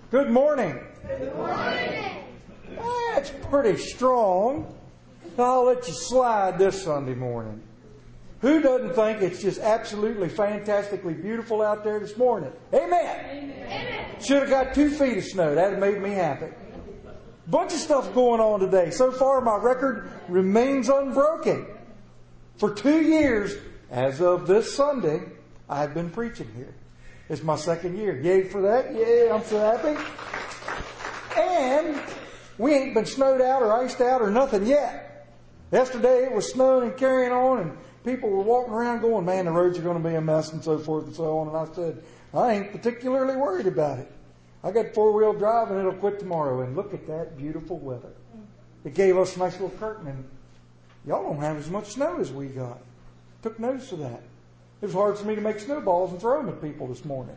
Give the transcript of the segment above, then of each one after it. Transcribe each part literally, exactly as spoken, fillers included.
Good morning. Good morning. That's pretty strong. I'll let you slide this Sunday morning. Who doesn't think it's just absolutely fantastically beautiful out there this morning? Amen. Amen. Should have got two feet of snow. That would have made me happy. Bunch of stuff going on today. So far, my record remains unbroken. For two years, as of this Sunday, I've been preaching here. It's my second year. Yay for that. Yay, I'm so happy. And we ain't been snowed out or iced out or nothing yet. Yesterday it was snowing and carrying on, and people were walking around going, man, the roads are going to be a mess and so forth and so on. And I said, I ain't particularly worried about it. I got four-wheel drive and it'll quit tomorrow. And look at that beautiful weather. It gave us a nice little curtain, and y'all don't have as much snow as we got. Took notice of that. It was hard for me to make snowballs and throw them at people this morning.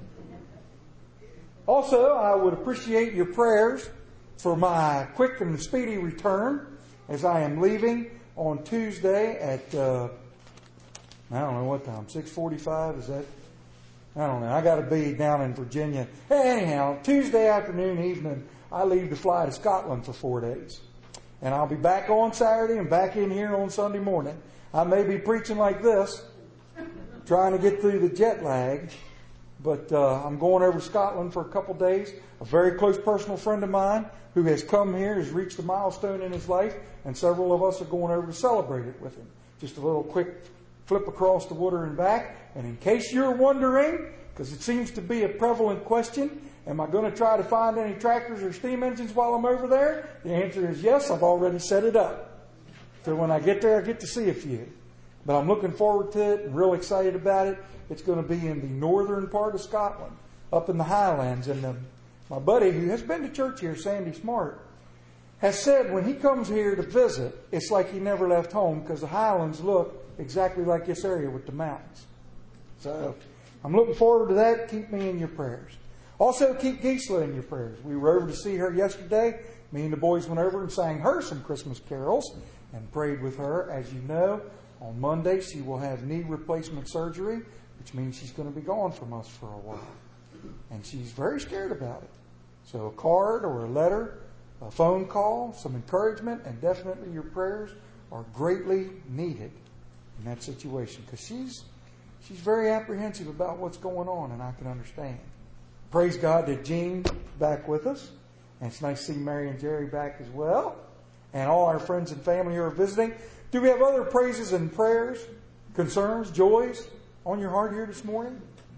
Also, I would appreciate your prayers for my quick and speedy return as I am leaving on Tuesday at, uh, I don't know what time, six forty-five, is that? I don't know. I got to be down in Virginia. Anyhow, Tuesday afternoon, evening, I leave to fly to Scotland for four days. And I'll be back on Saturday and back in here on Sunday morning. I may be preaching like this, trying to get through the jet lag. But uh, I'm going over to Scotland for a couple days. A very close personal friend of mine who has come here has reached a milestone in his life, and several of us are going over to celebrate it with him. Just a little quick flip across the water and back. And in case you're wondering, because it seems to be a prevalent question, am I going to try to find any tractors or steam engines while I'm over there? The answer is yes. I've already set it up. So when I get there, I get to see a few. But I'm looking forward to it and real excited about it. It's going to be in the northern part of Scotland, up in the Highlands. And um, my buddy, who has been to church here, Sandy Smart, has said when he comes here to visit, it's like he never left home because the Highlands look exactly like this area with the mountains. So I'm looking forward to that. Keep me in your prayers. Also, keep Gisela in your prayers. We were over to see her yesterday. Me and the boys went over and sang her some Christmas carols and prayed with her. As you know, on Monday she will have knee replacement surgery, which means she's going to be gone from us for a while. And she's very scared about it. So a card or a letter, a phone call, some encouragement, and definitely your prayers are greatly needed in that situation. Because she's, she's very apprehensive about what's going on, and I can understand. Praise God that Jean's back with us. And it's nice to see Mary and Jerry back as well. And all our friends and family who are visiting. Do we have other praises and prayers, concerns, joys on your heart here this morning?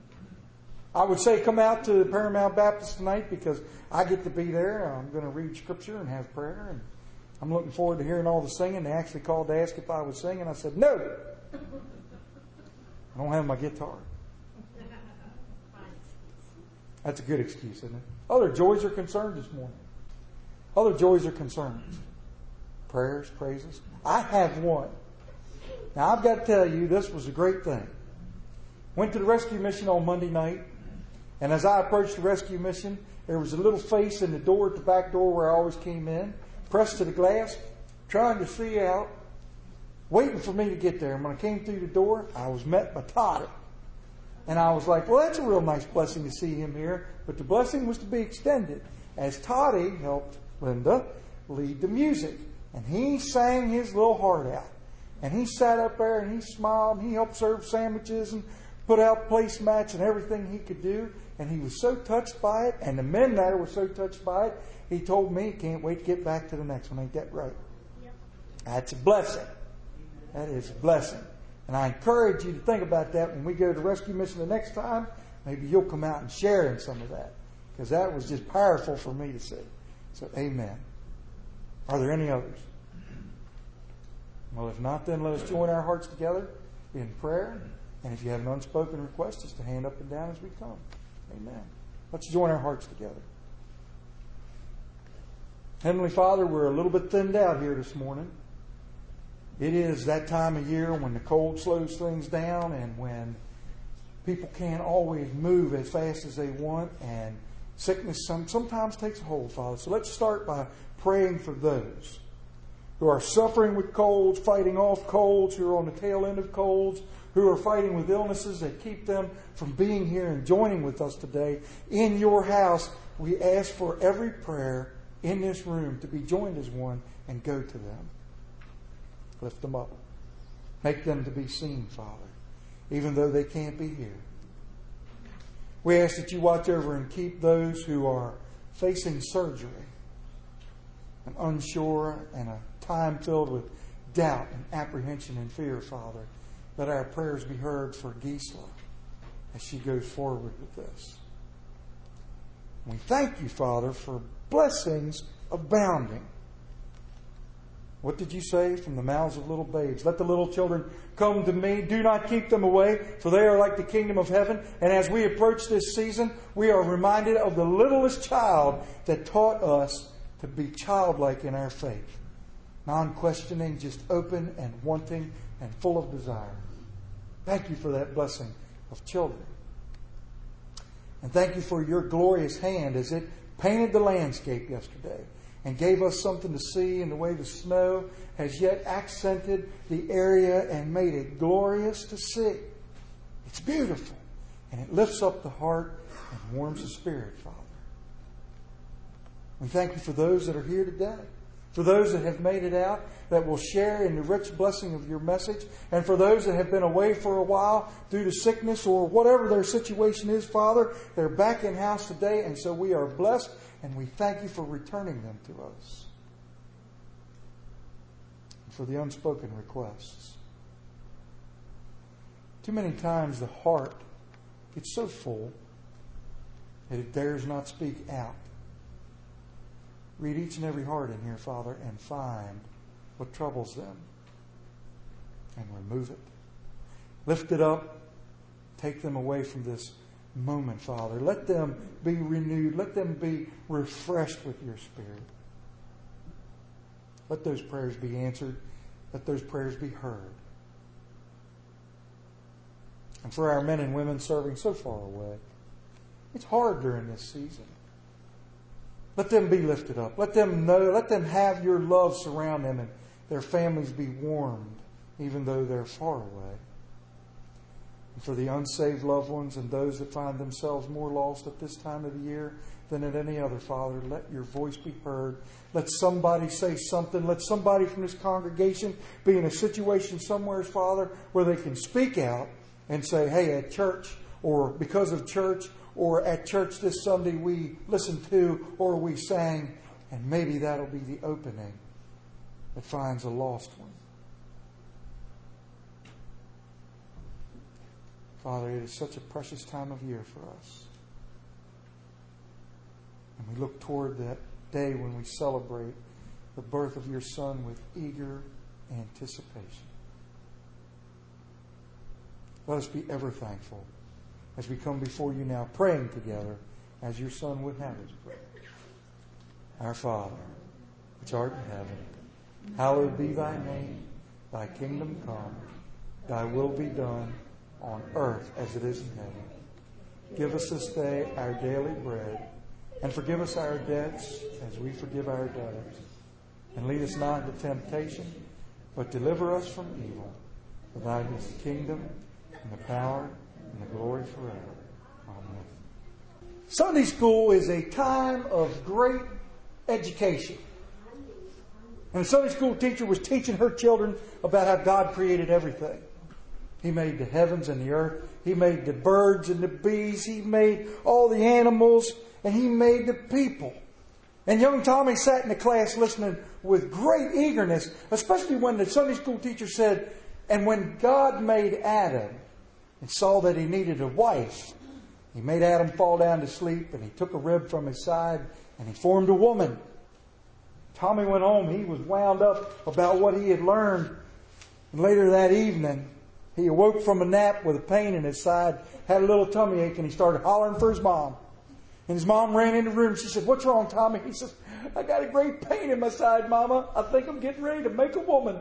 I would say come out to Paramount Baptist tonight because I get to be there. I'm going to read Scripture and have prayer. And I'm looking forward to hearing all the singing. They actually called to ask if I would sing, and I said, no. I don't have my guitar. That's a good excuse, isn't it? Other joys or concerns this morning? Other joys or concerns? Prayers, praises? I have one. Now, I've got to tell you, this was a great thing. Went to the rescue mission on Monday night, and as I approached the rescue mission, there was a little face in the door at the back door where I always came in, pressed to the glass, trying to see out, waiting for me to get there. And when I came through the door, I was met by Todd. And I was like, well, that's a real nice blessing to see him here. But the blessing was to be extended as Toddy helped Linda lead the music. And he sang his little heart out. And he sat up there and he smiled and he helped serve sandwiches and put out placemats and everything he could do. And he was so touched by it. And the men there were so touched by it. He told me he can't wait to get back to the next one. Ain't that right? Yep. That's a blessing. That is a blessing. And I encourage you to think about that when we go to rescue mission the next time. Maybe you'll come out and share in some of that. Because that was just powerful for me to see. So, amen. Are there any others? Well, if not, then let us join our hearts together in prayer. And if you have an unspoken request, just to hand up and down as we come. Amen. Let's join our hearts together. Heavenly Father, we're a little bit thinned out here this morning. It is that time of year when the cold slows things down and when people can't always move as fast as they want, and sickness some, sometimes takes a hold, Father. So let's start by praying for those who are suffering with colds, fighting off colds, who are on the tail end of colds, who are fighting with illnesses that keep them from being here and joining with us today in your house we ask for every prayer in this room to be joined as one and go to them. Lift them up. Make them to be seen, Father, even though they can't be here. We ask that you watch over and keep those who are facing surgery and unsure and a time filled with doubt and apprehension and fear, Father. Let our prayers be heard for Gisela as she goes forward with this. We thank you, Father, for blessings abounding. What did you say? From the mouths of little babes. Let the little children come to me. Do not keep them away, for they are like the kingdom of heaven. And as we approach this season, we are reminded of the littlest child that taught us to be childlike in our faith. Non-questioning, just open and wanting and full of desire. Thank you for that blessing of children. And thank you for your glorious hand as it painted the landscape yesterday and gave us something to see in the way the snow has yet accented the area and made it glorious to see. It's beautiful, and it lifts up the heart and warms the spirit, Father. And thank you for those that are here today, for those that have made it out, that will share in the rich blessing of your message, and for those that have been away for a while due to sickness or whatever their situation is, Father, they're back in house today, and so we are blessed. And we thank you for returning them to us. And for the unspoken requests. Too many times the heart gets so full that it dares not speak out. Read each and every heart in here, Father, and find what troubles them. And remove it. Lift it up. Take them away from this moment, Father. Let them be renewed. Let them be refreshed with your Spirit. Let those prayers be answered. Let those prayers be heard. And for our men and women serving so far away, it's hard during this season. Let them be lifted up. Let them know, let them have your love surround them and their families be warmed even though they're far away. And for the unsaved loved ones and those that find themselves more lost at this time of the year than at any other, Father, let your voice be heard. Let somebody say something. Let somebody from this congregation be in a situation somewhere, Father, where they can speak out and say, hey, at church, or because of church, or at church this Sunday we listened to or we sang, and maybe that'll be the opening that finds a lost one. Father, it is such a precious time of year for us. And we look toward that day when we celebrate the birth of your Son with eager anticipation. Let us be ever thankful as we come before you now, praying together as your Son would have us pray. Our Father, which art in heaven, hallowed be thy name. Thy kingdom come. Thy will be done on earth as it is in heaven. Give us this day our daily bread, and forgive us our debts as we forgive our debtors. And lead us not into temptation, but deliver us from evil. For thine is the kingdom, and the power, and the glory forever. Amen. Sunday school is a time of great education. And the Sunday school teacher was teaching her children about how God created everything. He made the heavens and the earth. He made the birds and the bees. He made all the animals. And He made the people. And young Tommy sat in the class listening with great eagerness, especially when the Sunday school teacher said, and when God made Adam and saw that he needed a wife, He made Adam fall down to sleep, and He took a rib from his side and He formed a woman. Tommy went home. He was wound up about what he had learned. And later that evening, he awoke from a nap with a pain in his side, had a little tummy ache, and he started hollering for his mom. And his mom ran in the room. She said, "What's wrong, Tommy?" He says, "I got a great pain in my side, Mama. I think I'm getting ready to make a woman."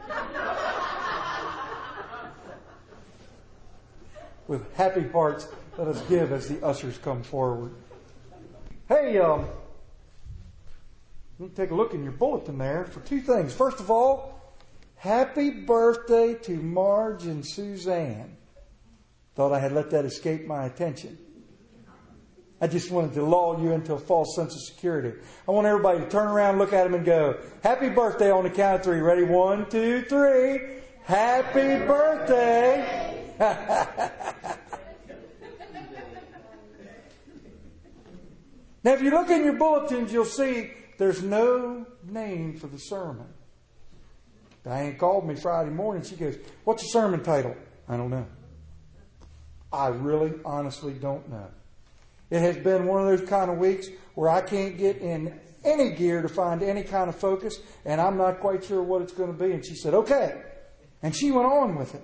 With happy hearts, let us give as the ushers come forward. Hey, um, you can take a look in your bulletin there for two things. First of all, happy birthday to Marge and Suzanne. Thought I had let that escape my attention. I just wanted to lull you into a false sense of security. I want everybody to turn around, look at him, and go, happy birthday on the count of three. Ready? One, two, three. Happy birthday. Now, if you look in your bulletins, you'll see there's no name for the sermon. Diane called me Friday morning. She goes, what's the sermon title? I don't know. I really, honestly don't know. It has been one of those kind of weeks where I can't get in any gear to find any kind of focus, and I'm not quite sure what it's going to be. And she said, okay. And she went on with it.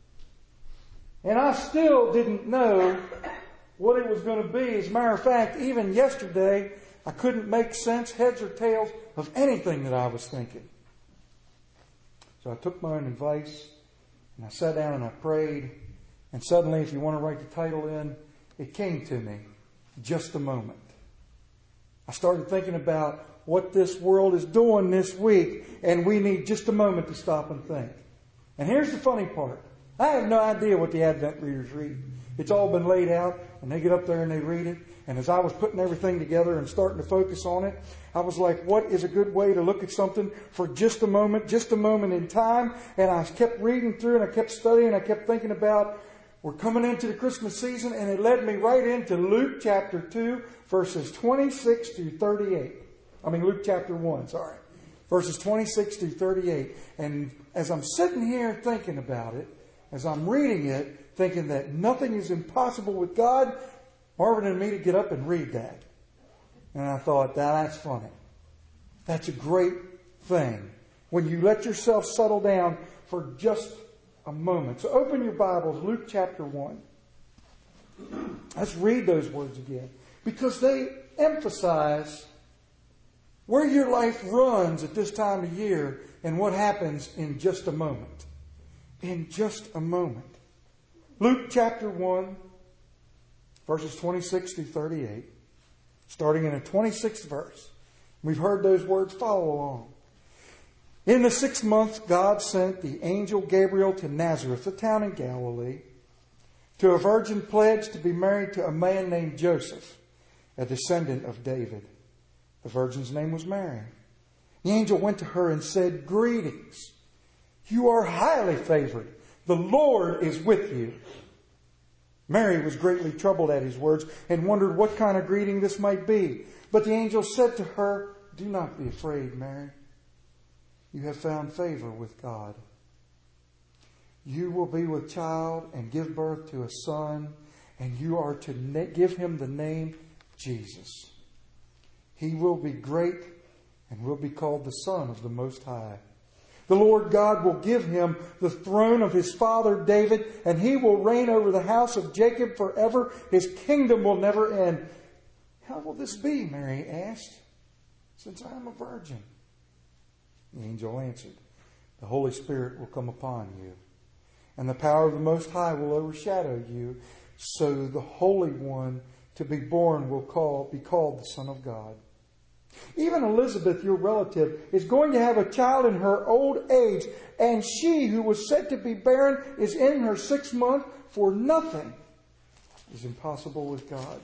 And I still didn't know what it was going to be. As a matter of fact, even yesterday, I couldn't make sense, heads or tails, of anything that I was thinking. So I took my own advice, and I sat down and I prayed. And suddenly, if you want to write the title in, it came to me. Just a moment. I started thinking about what this world is doing this week, and we need just a moment to stop and think. And here's the funny part. I have no idea what the Advent readers read. It's all been laid out, and they get up there and they read it. And as I was putting everything together and starting to focus on it, I was like, what is a good way to look at something for just a moment, just a moment in time? And I kept reading through, and I kept studying, I kept thinking about, we're coming into the Christmas season, and it led me right into Luke chapter two, verses twenty-six through thirty-eight. I mean, Luke chapter one, sorry. Verses twenty-six through thirty-eight. And as I'm sitting here thinking about it, as I'm reading it, thinking that nothing is impossible with God, Marvin and me to get up and read that. And I thought, that's funny. That's a great thing. When you let yourself settle down for just a moment. So open your Bibles, Luke chapter one. Let's read those words again. Because they emphasize where your life runs at this time of year and what happens in just a moment. In just a moment. Luke chapter one, verses twenty-six through thirty-eight. Starting in the twenty-sixth verse. We've heard those words. Follow along. In the sixth month, God sent the angel Gabriel to Nazareth, a town in Galilee, to a virgin pledged to be married to a man named Joseph, a descendant of David. The virgin's name was Mary. The angel went to her and said, greetings. You are highly favored. The Lord is with you. Mary was greatly troubled at his words and wondered what kind of greeting this might be. But the angel said to her, do not be afraid, Mary. You have found favor with God. You will be with child and give birth to a son, and you are to na- give him the name Jesus. He will be great and will be called the Son of the Most High. The Lord God will give him the throne of his father David, and he will reign over the house of Jacob forever. His kingdom will never end. How will this be? Mary asked, since I am a virgin. The angel answered, the Holy Spirit will come upon you, and the power of the Most High will overshadow you. So the Holy One to be born will call, be called the Son of God. Even Elizabeth, your relative, is going to have a child in her old age, and she who was said to be barren is in her sixth month, for nothing is impossible with God.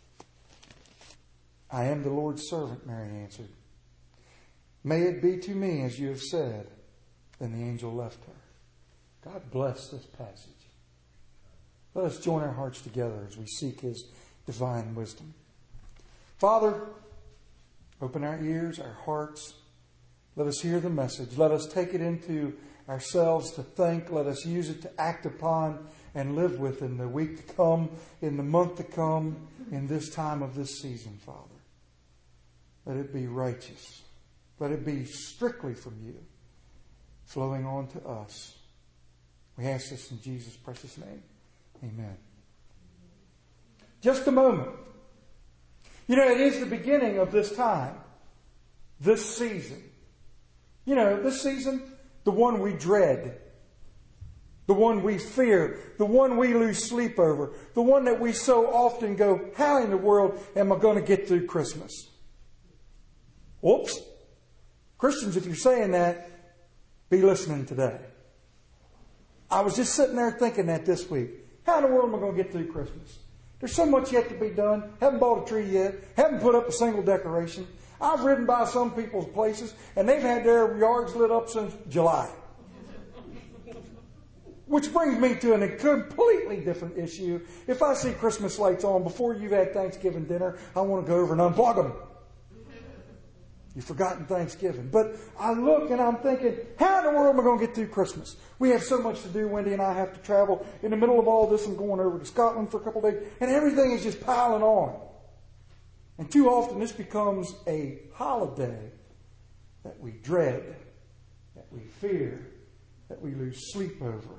I am the Lord's servant, Mary answered. May it be to me as you have said. Then the angel left her. God bless this passage. Let us join our hearts together as we seek His divine wisdom. Father, open our ears, our hearts. Let us hear the message. Let us take it into ourselves to think. Let us use it to act upon and live with in the week to come, in the month to come, in this time of this season, Father. Let it be righteous. Let it be strictly from you, flowing on to us. We ask this in Jesus' precious name. Amen. Just a moment. You know, it is the beginning of this time, this season. You know, this season, the one we dread, the one we fear, the one we lose sleep over, the one that we so often go, how in the world am I going to get through Christmas? Whoops. Christians, if you're saying that, be listening today. I was just sitting there thinking that this week. How in the world am I going to get through Christmas? There's so much yet to be done. Haven't bought a tree yet. Haven't put up a single decoration. I've ridden by some people's places, and they've had their yards lit up since July. Which brings me to a completely different issue. If I see Christmas lights on before you've had Thanksgiving dinner, I want to go over and unplug them. You've forgotten Thanksgiving. But I look and I'm thinking, how in the world am I going to get through Christmas? We have so much to do. Wendy and I have to travel. In the middle of all this, I'm going over to Scotland for a couple of days. And everything is just piling on. And too often this becomes a holiday that we dread, that we fear, that we lose sleep over.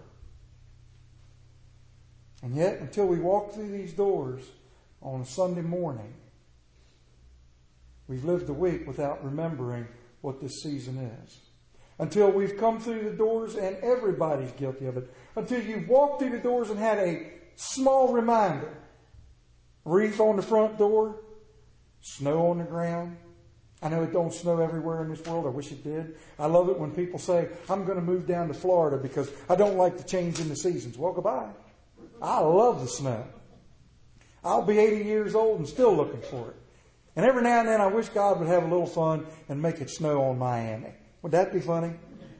And yet, until we walk through these doors on a Sunday morning, we've lived the week without remembering what this season is. Until we've come through the doors, and everybody's guilty of it. Until you've walked through the doors and had a small reminder. Wreath on the front door. Snow on the ground. I know it don't snow everywhere in this world. I wish it did. I love it when people say, I'm going to move down to Florida because I don't like the change in the seasons. Well, goodbye. I love the snow. I'll be eighty years old and still looking for it. And every now and then I wish God would have a little fun and make it snow on Miami. Would that be funny?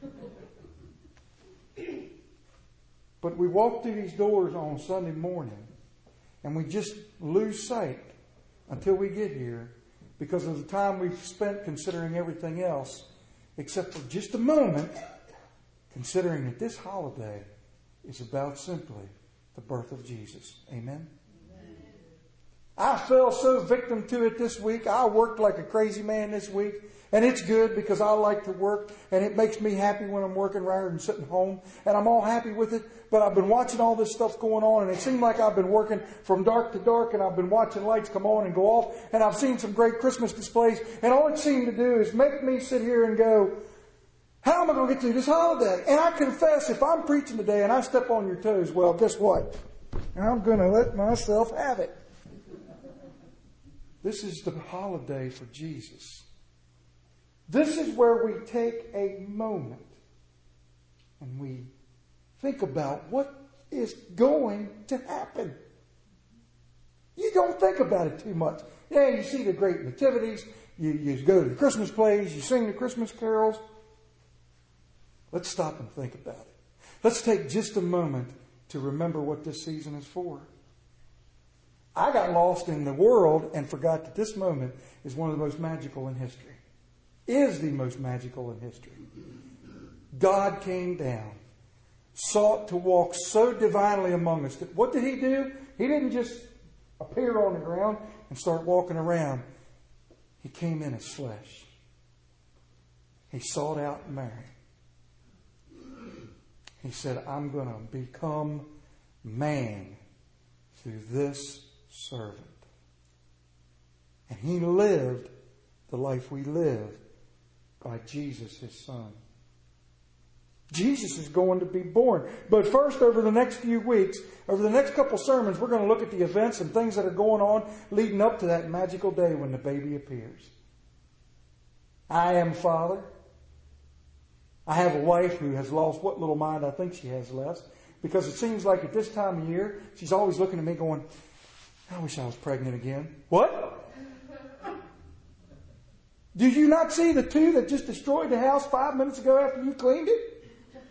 But we walk through these doors on Sunday morning and we just lose sight until we get here because of the time we've spent considering everything else, except for just a moment, considering that this holiday is about simply the birth of Jesus. Amen? I fell so victim to it this week. I worked like a crazy man this week. And it's good because I like to work. And it makes me happy when I'm working rather than sitting home. And I'm all happy with it. But I've been watching all this stuff going on. And it seemed like I've been working from dark to dark. And I've been watching lights come on and go off. And I've seen some great Christmas displays. And all it seemed to do is make me sit here and go, how am I going to get through this holiday? And I confess, if I'm preaching today and I step on your toes, well, guess what? I'm going to let myself have it. This is the holiday for Jesus. This is where we take a moment and we think about what is going to happen. You don't think about it too much. Yeah, you see the great nativities. You, you go to the Christmas plays. You sing the Christmas carols. Let's stop and think about it. Let's take just a moment to remember what this season is for. I got lost in the world and forgot that this moment is one of the most magical in history. Is the most magical in history. God came down, sought to walk so divinely among us. That what did He do? He didn't just appear on the ground and start walking around. He came in His flesh. He sought out Mary. He said, I'm going to become man through this servant. And He lived the life we live by Jesus, His Son. Jesus is going to be born. But first, over the next few weeks, over the next couple sermons, we're going to look at the events and things that are going on leading up to that magical day when the baby appears. I am Father. I have a wife who has lost what little mind I think she has left. Because it seems like at this time of year, she's always looking at me going, I wish I was pregnant again. What? Did you not see the two that just destroyed the house five minutes ago after you cleaned it?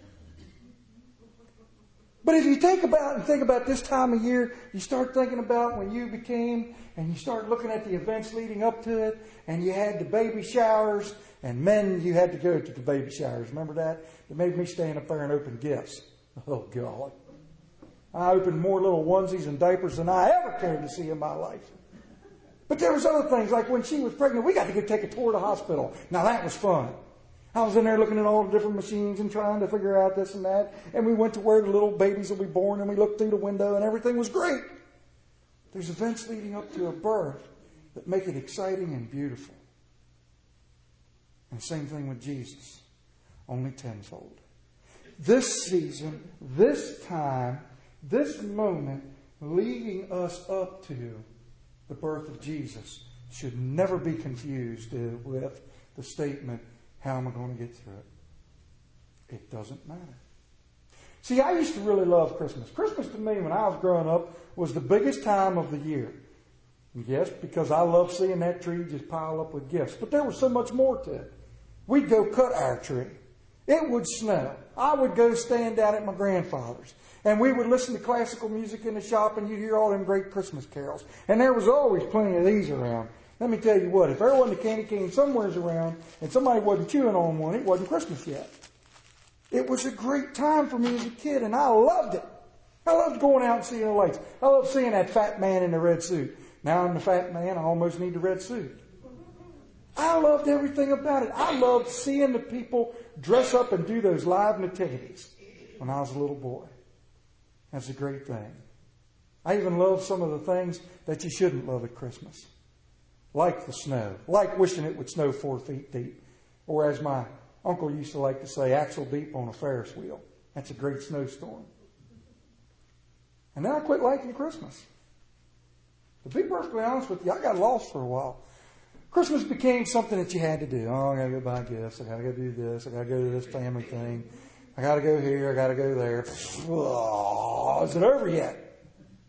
But if you think about and think about this time of year, you start thinking about when you became, and you start looking at the events leading up to it, and you had the baby showers, and men, you had to go to the baby showers. Remember that? It made me stand up there and open gifts. Oh, God. I opened more little onesies and diapers than I ever cared to see in my life. But there was other things, like when she was pregnant, we got to go take a tour of the hospital. Now, that was fun. I was in there looking at all the different machines and trying to figure out this and that. And we went to where the little babies will be born, and we looked through the window, and everything was great. There's events leading up to a birth that make it exciting and beautiful. And the same thing with Jesus, only tenfold. This season, this time, this moment leading us up to the birth of Jesus should never be confused with the statement, how am I going to get through it? It doesn't matter. See, I used to really love Christmas. Christmas to me, when I was growing up, was the biggest time of the year. Yes, because I love seeing that tree just pile up with gifts. But there was so much more to it. We'd go cut our tree. It would snow. I would go stand down at my grandfather's. And we would listen to classical music in the shop, and you'd hear all them great Christmas carols. And there was always plenty of these around. Let me tell you what, if there wasn't a candy cane somewhere's around and somebody wasn't chewing on one, it wasn't Christmas yet. It was a great time for me as a kid, and I loved it. I loved going out and seeing the lights. I loved seeing that fat man in the red suit. Now I'm the fat man, I almost need the red suit. I loved everything about it. I loved seeing the people dress up and do those live nativities when I was a little boy. That's a great thing. I even love some of the things that you shouldn't love at Christmas. Like the snow. Like wishing it would snow four feet deep. Or as my uncle used to like to say, axle deep on a Ferris wheel. That's a great snowstorm. And then I quit liking Christmas. To be perfectly honest with you, I got lost for a while. Christmas became something that you had to do. Oh, I got to go buy gifts. I got to go do this. I got to go to this family thing. I got to go here. I got to go there. Oh, is it over yet?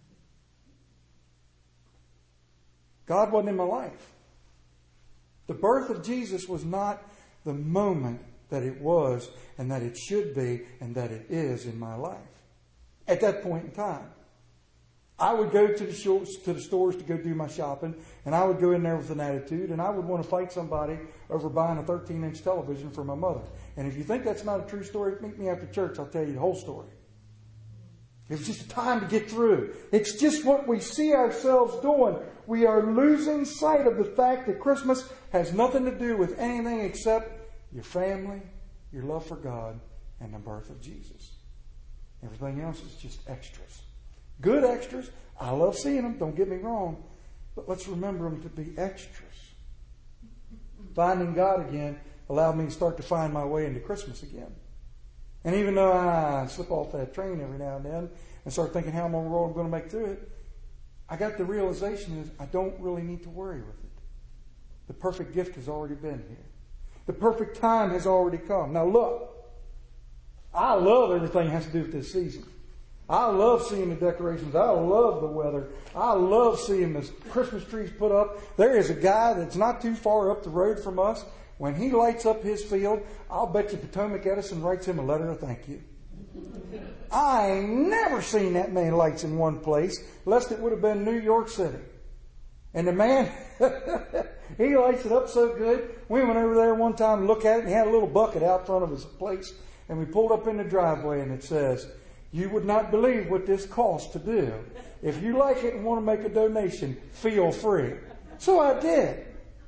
God wasn't in my life. The birth of Jesus was not the moment that it was and that it should be and that it is in my life. At that point in time. I would go to the shores, to the stores to go do my shopping, and I would go in there with an attitude, and I would want to fight somebody over buying a thirteen-inch television for my mother. And if you think that's not a true story, meet me after church. I'll tell you the whole story. It was just a time to get through. It's just what we see ourselves doing. We are losing sight of the fact that Christmas has nothing to do with anything except your family, your love for God, and the birth of Jesus. Everything else is just extras. Good extras. I love seeing them. Don't get me wrong. But let's remember them to be extras. Finding God again allowed me to start to find my way into Christmas again. And even though I slip off that train every now and then and start thinking how in the world I'm going to make through it, I got the realization is I don't really need to worry with it. The perfect gift has already been here. The perfect time has already come. Now look, I love everything that has to do with this season. I love seeing the decorations. I love the weather. I love seeing the Christmas trees put up. There is a guy that's not too far up the road from us. When he lights up his field, I'll bet you Potomac Edison writes him a letter of thank you. I ain't never seen that many lights in one place, lest it would have been New York City. And the man, he lights it up so good. We went over there one time to look at it, and he had a little bucket out front of his place. And we pulled up in the driveway, and it says, "You would not believe what this costs to do. If you like it and want to make a donation, feel free." So I did.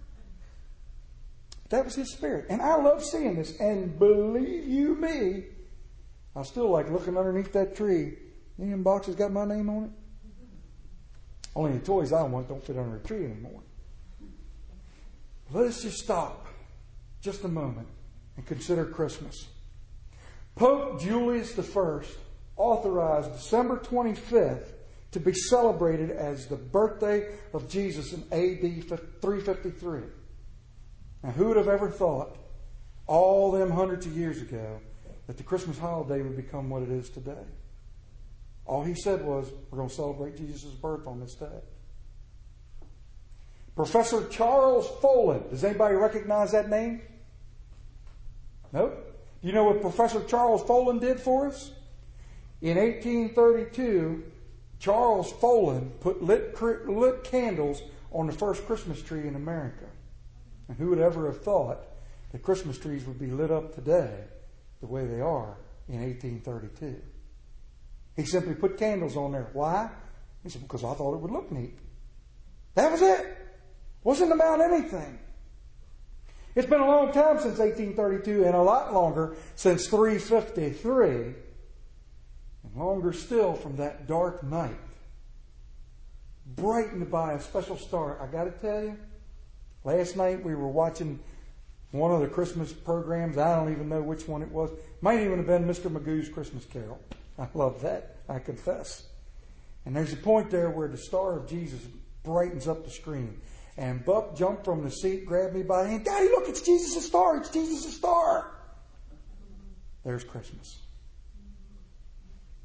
That was his spirit. And I love seeing this. And believe you me, I still like looking underneath that tree. Any of them boxes got my name on it? Only the toys I want don't fit under a tree anymore. Let us just stop just a moment and consider Christmas. Pope Julius the First authorized December twenty-fifth to be celebrated as the birthday of Jesus in A D three fifty-three. Now, who would have ever thought all them hundreds of years ago that the Christmas holiday would become what it is today? All he said was, we're going to celebrate Jesus' birth on this day. Professor Charles Follin. Does anybody recognize that name? Nope. Do you know what Professor Charles Follin did for us? In eighteen thirty-two, Charles Follin put lit, lit candles on the first Christmas tree in America. And who would ever have thought that Christmas trees would be lit up today the way they are in eighteen thirty-two? He simply put candles on there. Why? He said, because I thought it would look neat. That was it. Wasn't about anything. It's been a long time since eighteen thirty-two and a lot longer since three fifty-three. And longer still from that dark night. Brightened by a special star. I got to tell you, last night we were watching one of the Christmas programs. I don't even know which one it was. Might even have been Mister Magoo's Christmas Carol. I love that, I confess. And there's a point there where the star of Jesus brightens up the screen. And Buck jumped from the seat, grabbed me by the hand. Daddy, look, it's Jesus' star. It's Jesus' star. There's Christmas.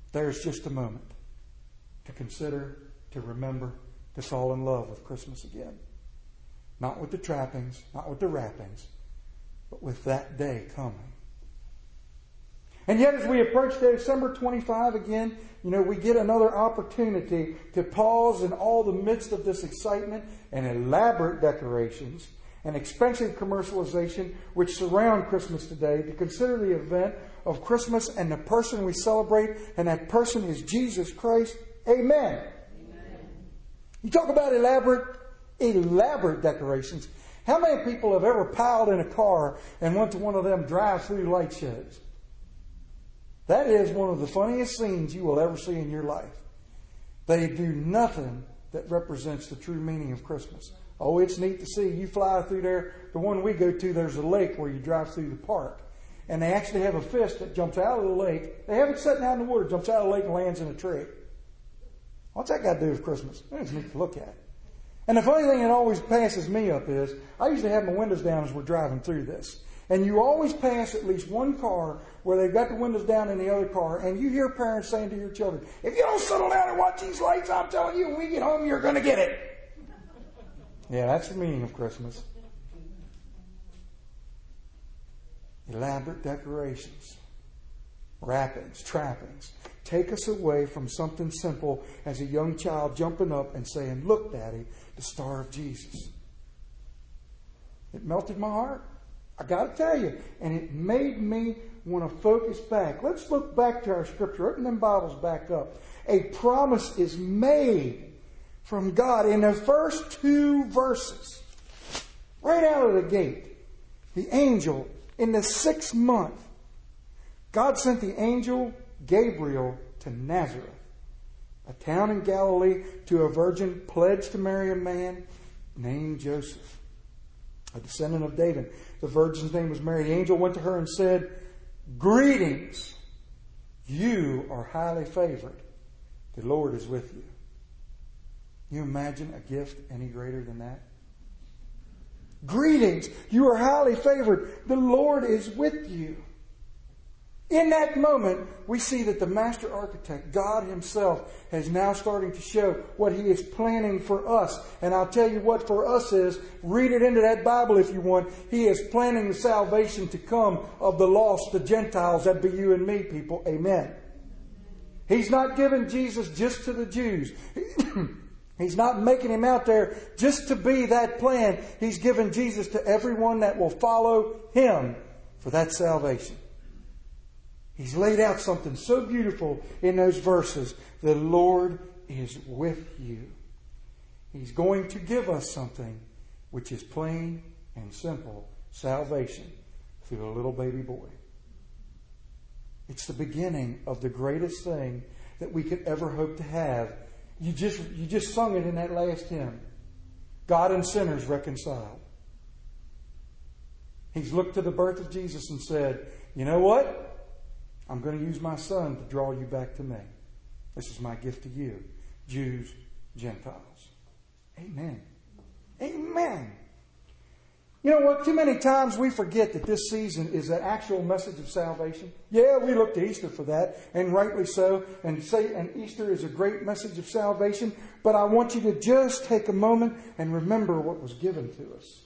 there's just a moment to consider, to remember, to fall in love with Christmas again. Not with the trappings, not with the wrappings, but with that day coming. And yet as we approach December twenty-fifth again, you know, we get another opportunity to pause in all the midst of this excitement and elaborate decorations and expensive commercialization which surround Christmas today, to consider the event of Christmas and the person we celebrate, and that person is Jesus Christ. Amen. Amen. You talk about elaborate, elaborate decorations. How many people have ever piled in a car and went to one of them drive-through light shows? That is one of the funniest scenes you will ever see in your life. They do nothing that represents the true meaning of Christmas. Oh, it's neat to see. You fly through there. The one we go to, there's a lake where you drive through the park. And they actually have a fish that jumps out of the lake. They have it sitting out in the water, jumps out of the lake and lands in a tree. What's that got to do with Christmas? It's neat to look at. And the funny thing that always passes me up is, I usually have my windows down as we're driving through this. And you always pass at least one car where they've got the windows down in the other car, and you hear parents saying to your children, if you don't settle down and watch these lights, I'm telling you, when we get home, you're going to get it. Yeah, that's the meaning of Christmas. Elaborate decorations, wrappings, trappings, take us away from something simple as a young child jumping up and saying, look, Daddy, the star of Jesus. It melted my heart. I got to tell you. And it made me want to focus back. Let's look back to our scripture. Open them Bibles back up. A promise is made from God in the first two verses. Right out of the gate. The angel in the sixth month. God sent the angel Gabriel to Nazareth, a town in Galilee, to a virgin pledged to marry a man named Joseph, a descendant of David. The virgin's name was Mary. The angel went to her and said, greetings, you are highly favored. The Lord is with you. Can you imagine a gift any greater than that? Greetings, you are highly favored. The Lord is with you. In that moment, we see that the master architect, God himself, is now starting to show what he is planning for us. And I'll tell you what for us is, read it into that Bible if you want. He is planning the salvation to come of the lost, the Gentiles. That'd be you and me, people. Amen. He's not giving Jesus just to the Jews. He's not making him out there just to be that plan. He's given Jesus to everyone that will follow him for that salvation. He's laid out something so beautiful in those verses. The Lord is with you. He's going to give us something which is plain and simple. Salvation through a little baby boy. It's the beginning of the greatest thing that we could ever hope to have. You just, you just sung it in that last hymn. God and sinners reconciled. He's looked to the birth of Jesus and said, you know what? I'm going to use my son to draw you back to me. This is my gift to you, Jews, Gentiles. Amen. Amen. You know what? Too many times we forget that this season is an actual message of salvation. Yeah, we look to Easter for that, and rightly so. And say, and Easter is a great message of salvation. But I want you to just take a moment and remember what was given to us.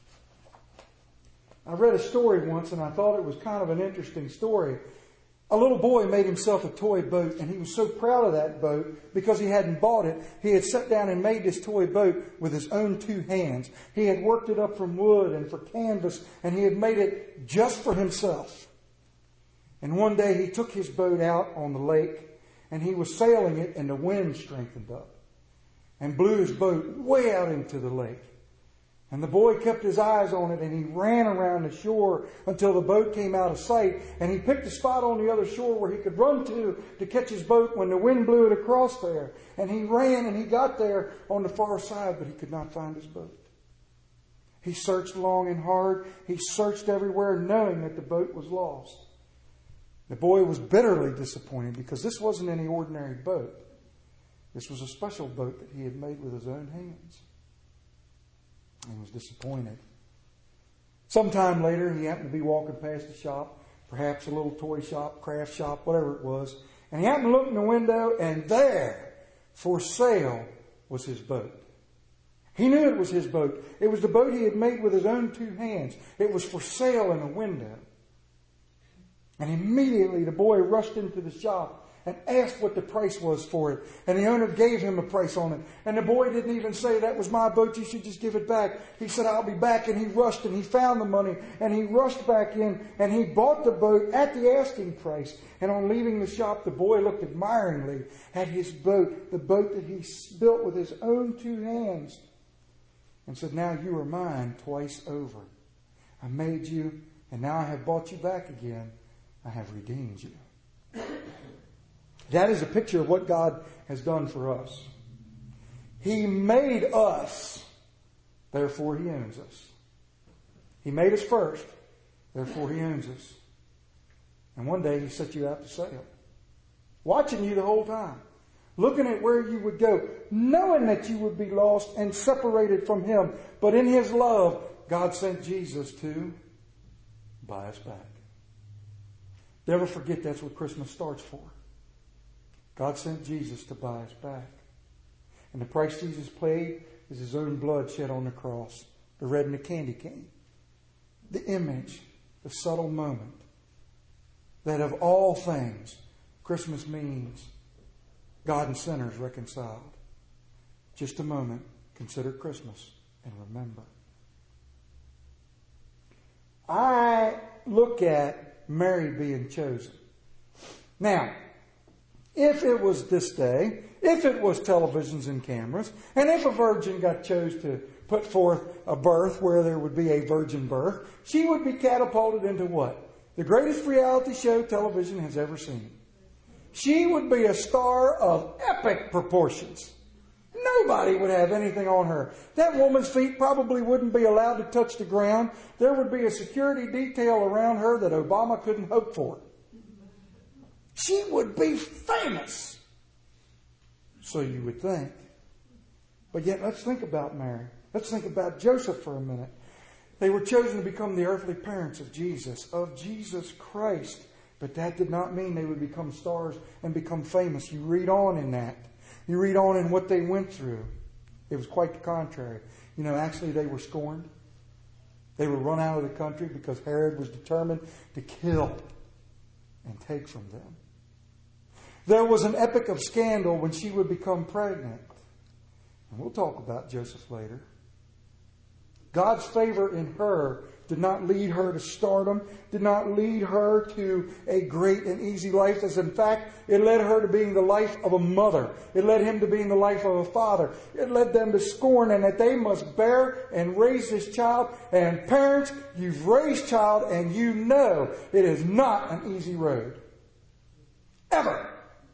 I read a story once, and I thought it was kind of an interesting story. A little boy made himself a toy boat, and he was so proud of that boat because he hadn't bought it. He had sat down and made this toy boat with his own two hands. He had worked it up from wood and for canvas, and he had made it just for himself. And one day he took his boat out on the lake, and he was sailing it, and the wind strengthened up and blew his boat way out into the lake. And the boy kept his eyes on it, and he ran around the shore until the boat came out of sight. And he picked a spot on the other shore where he could run to to catch his boat when the wind blew it across there. And he ran and he got there on the far side, but he could not find his boat. He searched long and hard. He searched everywhere, knowing that the boat was lost. The boy was bitterly disappointed because this wasn't any ordinary boat. This was a special boat that he had made with his own hands. He was disappointed. Sometime later, he happened to be walking past a shop, perhaps a little toy shop, craft shop, whatever it was, And he happened to look in the window, and there, for sale, was his boat. He knew it was his boat. It was the boat he had made with his own two hands. It was for sale in the window. And immediately the boy rushed into the shop and asked what the price was for it. And the owner gave him a price on it. And the boy didn't even say, that was my boat, you should just give it back. He said, I'll be back. And he rushed and he found the money. And he rushed back in and he bought the boat at the asking price. And on leaving the shop, the boy looked admiringly at his boat, the boat that he built with his own two hands. And said, now you are mine twice over. I made you, and now I have bought you back again. I have redeemed you. That is a picture of what God has done for us. He made us, therefore He owns us. He made us first, therefore He owns us. And one day He set you out to sail, watching you the whole time, looking at where you would go, knowing that you would be lost and separated from Him. But in His love, God sent Jesus to buy us back. Never forget that's what Christmas starts for. God sent Jesus to buy us back. And the price Jesus paid is His own blood shed on the cross, the red in the candy cane. The image, the subtle moment that of all things, Christmas means God and sinners reconciled. Just a moment, consider Christmas and remember. I look at Mary being chosen. Now, if it was this day, if it was televisions and cameras, and if a virgin got chose to put forth a birth where there would be a virgin birth, she would be catapulted into what? The greatest reality show television has ever seen. She would be a star of epic proportions. Nobody would have anything on her. That woman's feet probably wouldn't be allowed to touch the ground. There would be a security detail around her that Obama couldn't hope for. She would be famous. So you would think. But yet, let's think about Mary. Let's think about Joseph for a minute. They were chosen to become the earthly parents of Jesus, of Jesus Christ. But that did not mean they would become stars and become famous. You read on in that. You read on in what they went through. It was quite the contrary. You know, actually they were scorned. They were run out of the country because Herod was determined to kill and take from them. There was an epic of scandal when she would become pregnant. And we'll talk about Joseph later. God's favor in her did not lead her to stardom, did not lead her to a great and easy life. As in fact, it led her to being the life of a mother. It led him to being the life of a father. It led them to scorn and that they must bear and raise this child. And parents, you've raised child and you know it is not an easy road. Ever.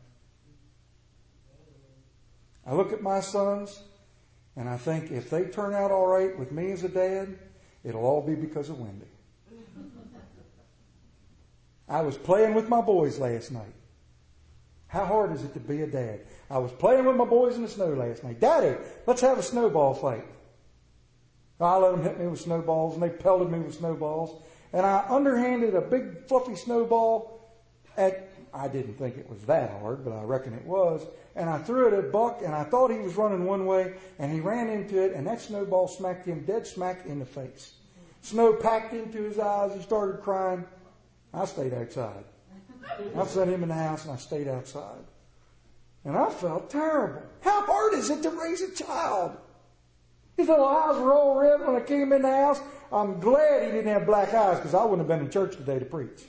I look at my sons and I think if they turn out all right with me as a dad, it'll all be because of Wendy. I was playing with my boys last night. How hard is it to be a dad? I was playing with my boys in the snow last night. Daddy, let's have a snowball fight. I let them hit me with snowballs and they pelted me with snowballs. And I underhanded a big fluffy snowball at, I didn't think it was that hard, but I reckon it was. And I threw it at Buck and I thought he was running one way and he ran into it and that snowball smacked him dead smack in the face. Snow packed into his eyes. He started crying. I stayed outside. I sent him in the house and I stayed outside. And I felt terrible. How hard is it to raise a child? His little eyes were all red when I came in the house. I'm glad he didn't have black eyes because I wouldn't have been in church today to preach.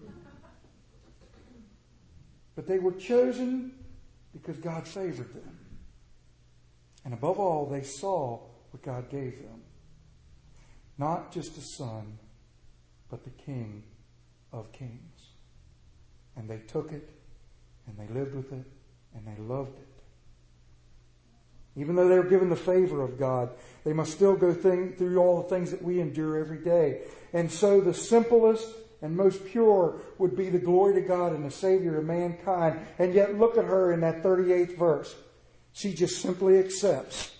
But they were chosen because God favored them. And above all, they saw what God gave them. Not just a son, but the King of Kings. And they took it, and they lived with it, and they loved it. Even though they were given the favor of God, they must still go thing, through all the things that we endure every day. And so the simplest and most pure would be the glory to God and the Savior of mankind. And yet look at her in that thirty-eighth verse. She just simply accepts.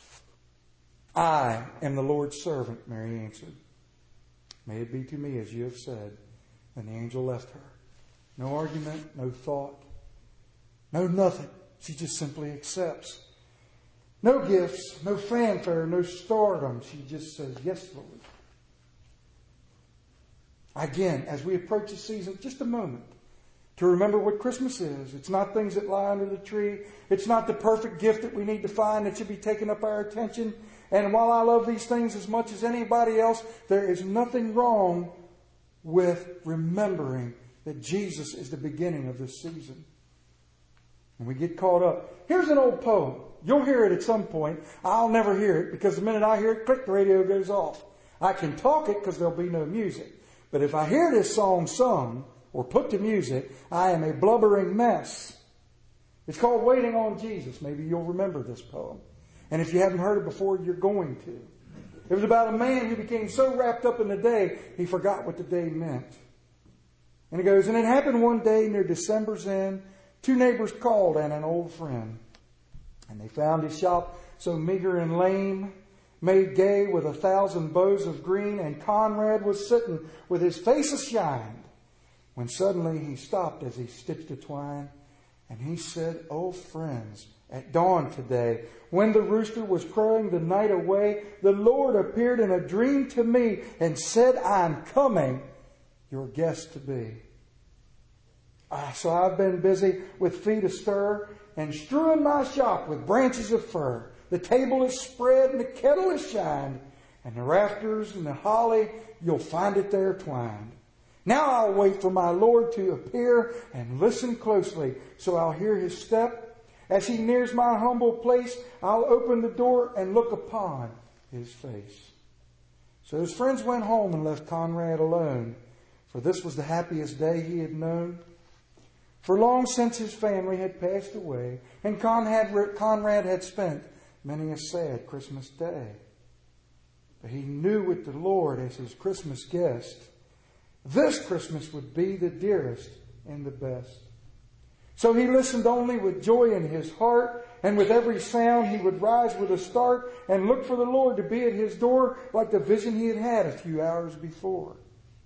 I am the Lord's servant, Mary answered. May it be to me as you have said. And the angel left her. No argument, no thought. No nothing. She just simply accepts. No gifts, no fanfare, no stardom. She just says, yes, Lord. Again, as we approach the season, just a moment to remember what Christmas is. It's not things that lie under the tree. It's not the perfect gift that we need to find that should be taking up our attention. And while I love these things as much as anybody else, there is nothing wrong with remembering that Jesus is the beginning of this season. And we get caught up. Here's an old poem. You'll hear it at some point. I'll never hear it because the minute I hear it, click, the radio goes off. I can talk it because there'll be no music. But if I hear this song sung or put to music, I am a blubbering mess. It's called Waiting on Jesus. Maybe you'll remember this poem. And if you haven't heard it before, you're going to. It was about a man who became so wrapped up in the day, he forgot what the day meant. And it goes, and it happened one day near December's end, two neighbors called and an old friend. And they found his shop so meager and lame, made gay with a thousand bows of green, and Conrad was sitting with his face ashined, when suddenly he stopped as he stitched a twine, and he said, "Oh friends, at dawn today, when the rooster was crowing the night away, the Lord appeared in a dream to me and said, I'm coming, your guest to be. Ah, so I've been busy with feet astir and strewing my shop with branches of fir. The table is spread and the kettle is shined, and the rafters and the holly, you'll find it there twined. Now I'll wait for my Lord to appear and listen closely, so I'll hear his step. As he nears my humble place, I'll open the door and look upon his face." So his friends went home and left Conrad alone, for this was the happiest day he had known. For long since his family had passed away, and Conrad, Conrad had spent many a sad Christmas day. But he knew with the Lord as his Christmas guest, this Christmas would be the dearest and the best. So he listened only with joy in his heart, and with every sound he would rise with a start and look for the Lord to be at his door like the vision he had had a few hours before.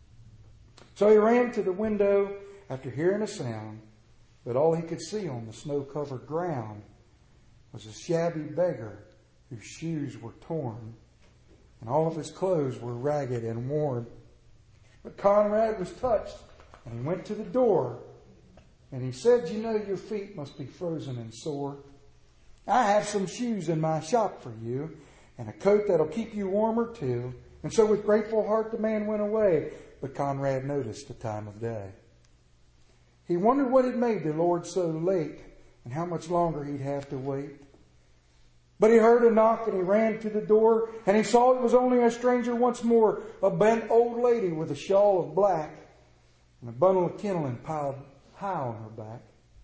So he ran to the window after hearing a sound, but all he could see on the snow-covered ground was a shabby beggar whose shoes were torn, and all of his clothes were ragged and worn. But Conrad was touched, and he went to the door, and he said, "You know your feet must be frozen and sore. I have some shoes in my shop for you, and a coat that'll keep you warmer too." And so with grateful heart the man went away, but Conrad noticed the time of day. He wondered what had made the Lord so late, and how much longer he'd have to wait. But he heard a knock, and he ran to the door, and he saw it was only a stranger once more, a bent old lady with a shawl of black and a bundle of kindling piled high on her back.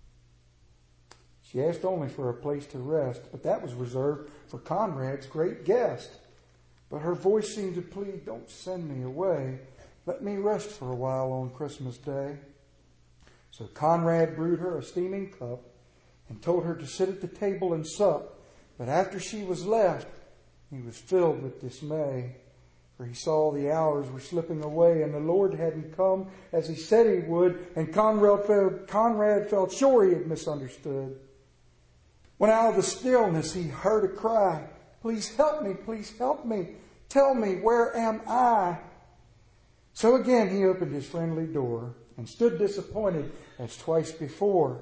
She asked only for a place to rest, but that was reserved for Conrad's great guest. But her voice seemed to plead, "Don't send me away. Let me rest for a while on Christmas Day." So Conrad brewed her a steaming cup and told her to sit at the table and sup. But after she was left, he was filled with dismay, for he saw the hours were slipping away and the Lord hadn't come as he said he would, and Conrad felt, Conrad felt sure he had misunderstood. When out of the stillness he heard a cry, "Please help me, please help me. Tell me, where am I?" So again he opened his friendly door and stood disappointed as twice before.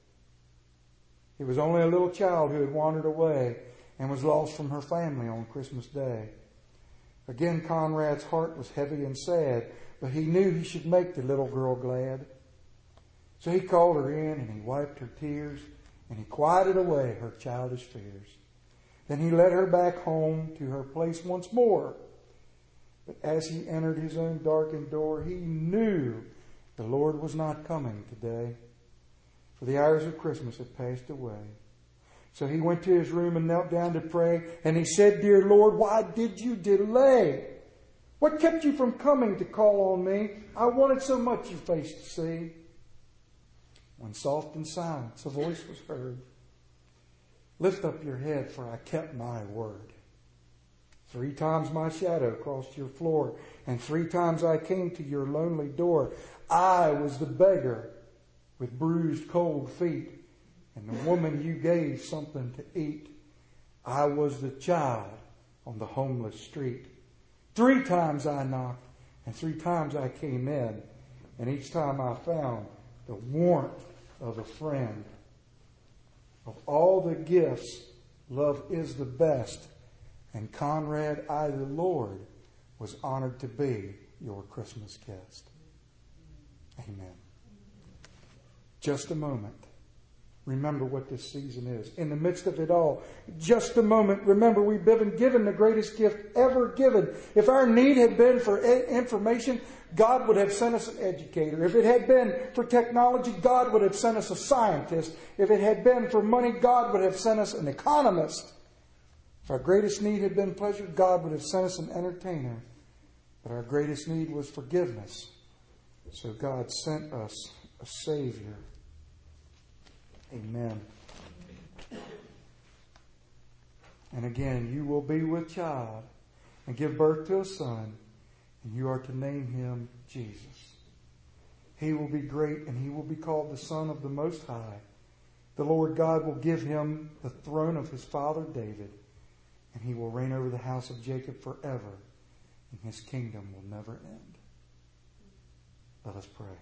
It was only a little child who had wandered away and was lost from her family on Christmas Day. Again Conrad's heart was heavy and sad, but he knew he should make the little girl glad. So he called her in and he wiped her tears and he quieted away her childish fears. Then he led her back home to her place once more. But as he entered his own darkened door, he knew the Lord was not coming today, for the hours of Christmas had passed away. So he went to his room and knelt down to pray, and he said, "Dear Lord, why did you delay? What kept you from coming to call on me? I wanted so much your face to see." When soft in silence a voice was heard, "Lift up your head, for I kept my word. Three times my shadow crossed your floor, and three times I came to your lonely door. I was the beggar with bruised cold feet, and the woman you gave something to eat. I was the child on the homeless street. Three times I knocked, and three times I came in, and each time I found the warmth of a friend. Of all the gifts, love is the best, and Conrad, I, the Lord, was honored to be your Christmas guest. Amen. Just a moment. Remember what this season is. In the midst of it all, just a moment, remember we've been given the greatest gift ever given. If our need had been for information, God would have sent us an educator. If it had been for technology, God would have sent us a scientist. If it had been for money, God would have sent us an economist. If our greatest need had been pleasure, God would have sent us an entertainer. But our greatest need was forgiveness. So God sent us a Savior. Amen. And again, you will be with child and give birth to a son, and you are to name him Jesus. He will be great, and he will be called the Son of the Most High. The Lord God will give him the throne of his father David, and he will reign over the house of Jacob forever, and his kingdom will never end. Let us pray.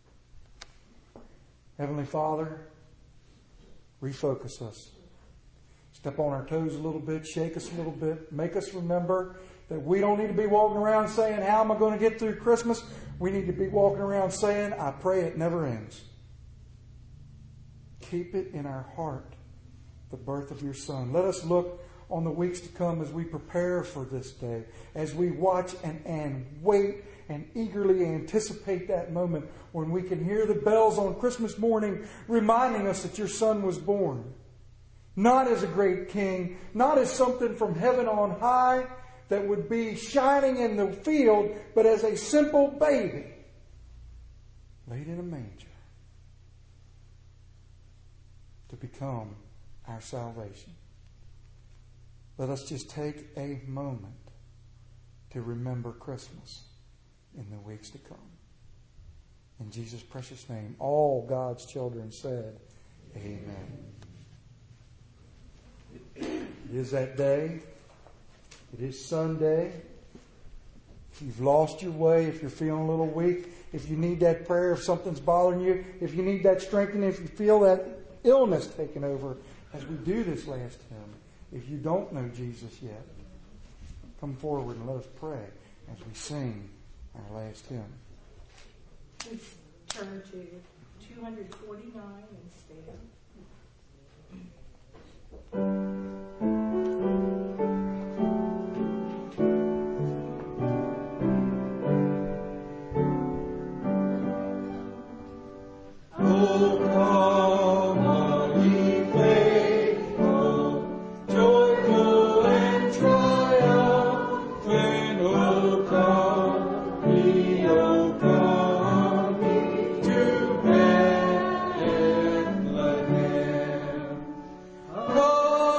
Heavenly Father, refocus us. Step on our toes a little bit, shake us a little bit, make us remember that we don't need to be walking around saying, how am I going to get through Christmas? We need to be walking around saying, I pray it never ends. Keep it in our heart, the birth of your Son. Let us look on the weeks to come as we prepare for this day, as we watch and, and wait and eagerly anticipate that moment when we can hear the bells on Christmas morning reminding us that your Son was born. Not as a great king, not as something from heaven on high that would be shining in the field, but as a simple baby laid in a manger to become our salvation. Let us just take a moment to remember Christmas in the weeks to come. In Jesus' precious name, all God's children said, amen. It is that day. It is Sunday. If you've lost your way, if you're feeling a little weak, if you need that prayer, if something's bothering you, if you need that strengthening, if you feel that illness taking over as we do this last hymn, if you don't know Jesus yet, come forward and let us pray as we sing our last hymn. Please turn to two forty-nine and stand. Oh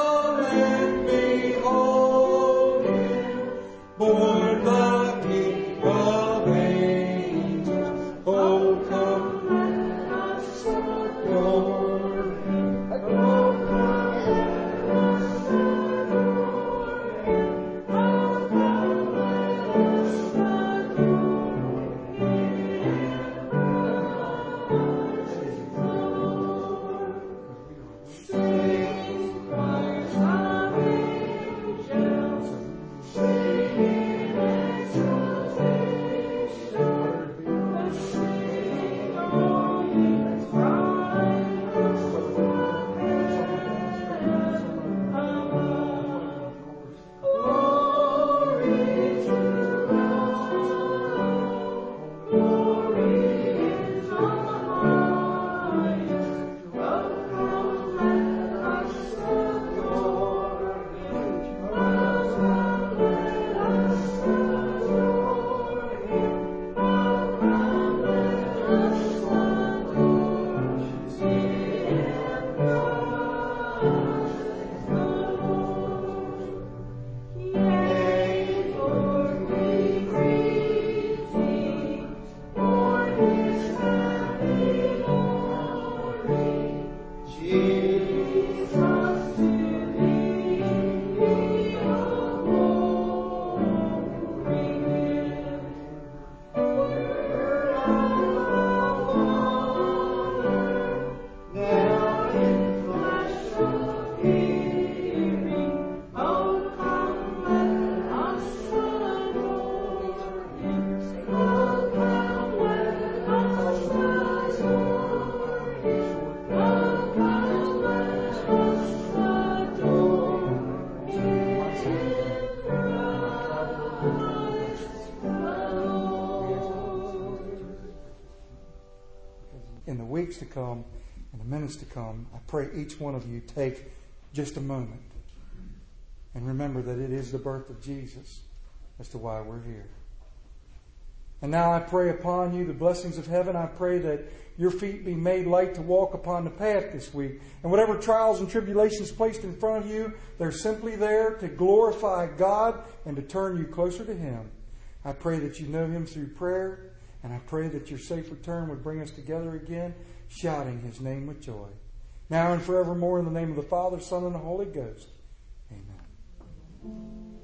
in the weeks to come, in the minutes to come, I pray each one of you take just a moment and remember that it is the birth of Jesus as to why we're here. And now I pray upon you the blessings of heaven. I pray that your feet be made light to walk upon the path this week. And whatever trials and tribulations placed in front of you, they're simply there to glorify God and to turn you closer to Him. I pray that you know Him through prayer. And I pray that your safe return would bring us together again, shouting His name with joy. Now and forevermore, in the name of the Father, Son, and the Holy Ghost. Amen.